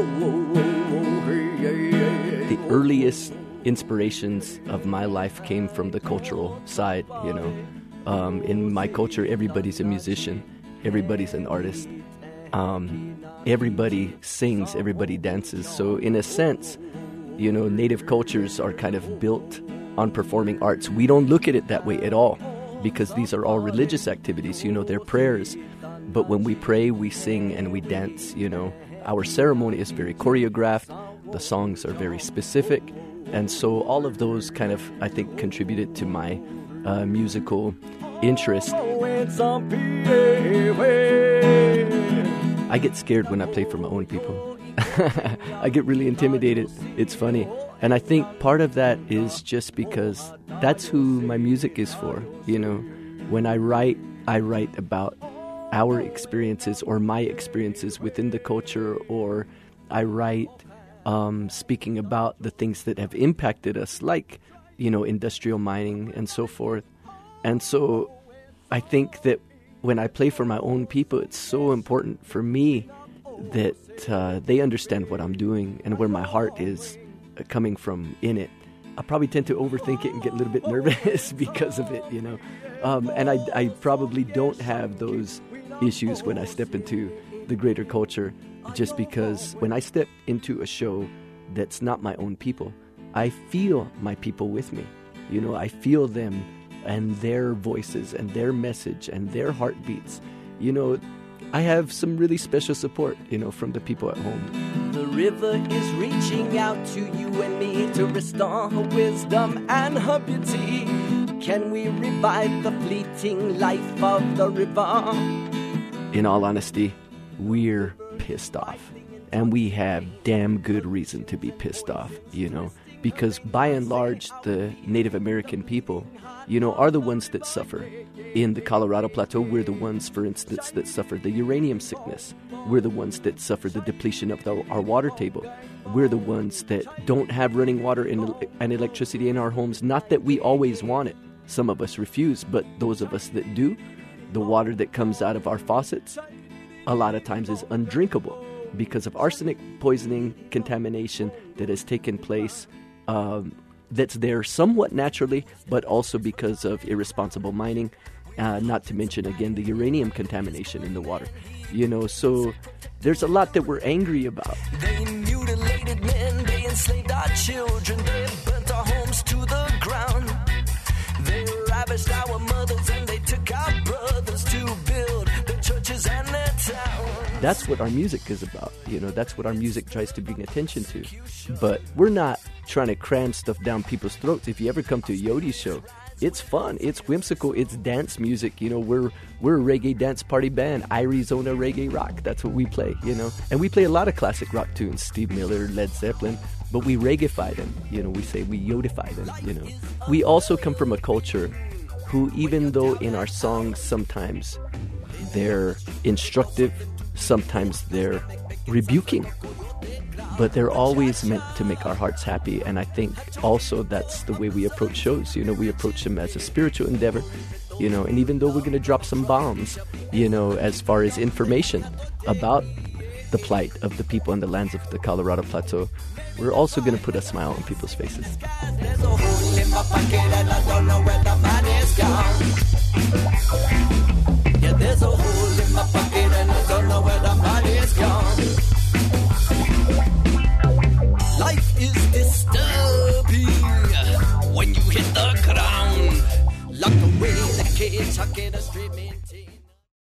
The earliest inspirations of my life came from the cultural side, you know. In my culture, everybody's a musician, everybody's an artist. Everybody sings, everybody dances. So in a sense, you know, native cultures are kind of built on performing arts. We don't look at it that way at all because these are all religious activities, you know, they're prayers. But when we pray, we sing and we dance, you know. Our ceremony is very choreographed. The songs are very specific. And so all of those kind of, I think, contributed to my musical interest. I get scared when I play for my own people. I get really intimidated. It's funny. And I think part of that is just because that's who my music is for. You know, when I write about our experiences or my experiences within the culture, or I write speaking about the things that have impacted us, like, you know, industrial mining and so forth. And so I think that when I play for my own people, it's so important for me that they understand what I'm doing and where my heart is coming from in it. I probably tend to overthink it and get a little bit nervous because of it, you know. And I probably don't have those issues when I step into the greater culture, just because when I step into a show that's not my own people, I feel my people with me. You know, I feel them and their voices and their message and their heartbeats. You know, I have some really special support, you know, from the people at home. The river is reaching out to you and me to restore her wisdom and her beauty. Can we revive the fleeting life of the river? In all honesty, we're pissed off. And we have damn good reason to be pissed off, you know, because by and large, the Native American people, you know, are the ones that suffer. In the Colorado Plateau, we're the ones, for instance, that suffer the uranium sickness. We're the ones that suffer the depletion of our water table. We're the ones that don't have running water and electricity in our homes. Not that we always want it. Some of us refuse, but those of us that do, the water that comes out of our faucets a lot of times is undrinkable because of arsenic poisoning contamination that has taken place, that's there somewhat naturally, but also because of irresponsible mining, not to mention, again, the uranium contamination in the water. You know, so there's a lot that we're angry about. They mutilated men, they enslaved our children, they burnt our homes to the ground. They ravished our mothers and they took our brothers to build the churches and their towns. That's what our music is about. You know, that's what our music tries to bring attention to. But we're not trying to cram stuff down people's throats. If you ever come to a Yodi show, it's fun, it's whimsical, it's dance music. You know, we're a reggae dance party band, Arizona Reggae Rock. That's what we play, you know. And we play a lot of classic rock tunes, Steve Miller, Led Zeppelin, but we reggaify them. You know, we say we Yodify them, you know. We also come from a culture who, even though in our songs sometimes they're instructive, sometimes they're rebuking, but they're always meant to make our hearts happy. And I think also that's the way we approach shows. You know, we approach them as a spiritual endeavor, you know, and even though we're going to drop some bombs, you know, as far as information about the plight of the people and the lands of the Colorado Plateau, we're also going to put a smile on people's faces. There's a hole in my pocket and I don't know where the money's gone. Yeah, there's a hole in my pocket and I don't know where the money's gone. Life is disturbing when you hit the ground. Lock away the cage, I get a straight maintain.